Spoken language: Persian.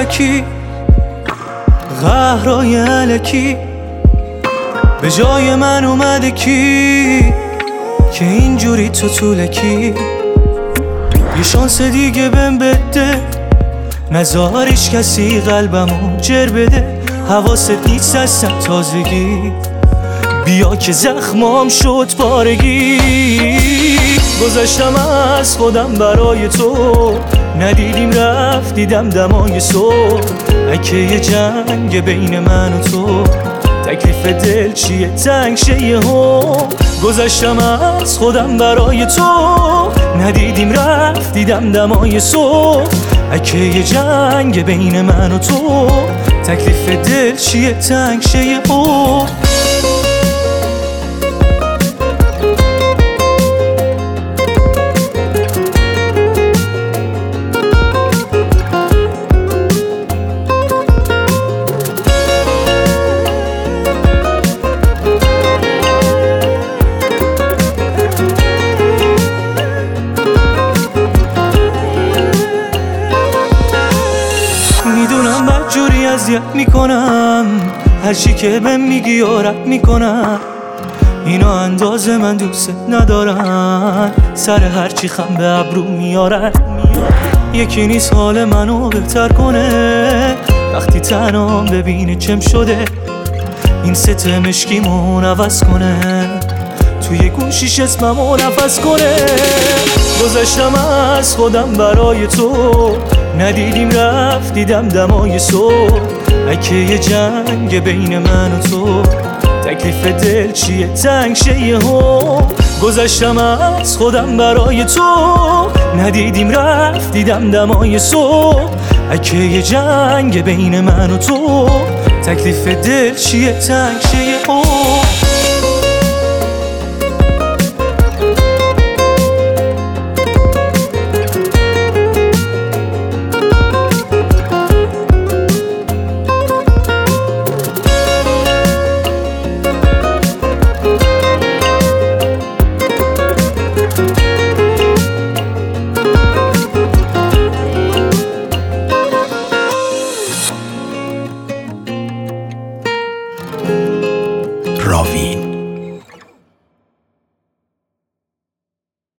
علکی، قهرای علکی به جای من اومده کی که اینجوری تو طولکی. یه شانس دیگه بهم بده، نذارش کسی قلبمو جر بده. حواست نیست از تازگی، بیا که زخمام شد پارگی. گذشتم از خودم برای تو، ندیدیم رفت دیدم دمای صبح. اگه یه جنگ بین من و تو، تکلیف دل چیه تنگ شه یهو. گذشتم از خودم برای تو، ندیدیم رفت دیدم دمای صبح. اگه یه جنگ بین من و تو، تکلیف دل چیه تنگ شه یهو. میدونم بدجوری اذیت میکنم، هرچی که بهم میگی رد میکنم. اینا اندازه من دوست ندارن، سر هرچی خم به ابرو میارن. یکی نیست حال منو بهتر کنه، وقتی تنهام ببینه چم شده. این ست مشکیمون عوض کنه، توی گوشیش اسممو نفس کنه. گذشتم از خودم برای تو، ندیدیم رفت دیدم دمای صبح. اگه یه جنگ بین من و تو، تکلیف دل چیه تنگ شه یهو. گذشتم از خودم برای تو، ندیدیم رفت دیدم دمای صبح. اگه یه جنگ بین من و تو، تکلیف دل چیه تنگ شه یهو.